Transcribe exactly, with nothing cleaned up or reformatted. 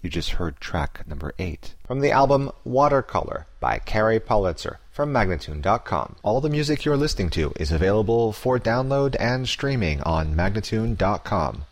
You just heard track number eight from the album Watercolor by Carrie Pulitzer from Magnatune dot com. All the music you're listening to is available for download and streaming on Magnatune dot com.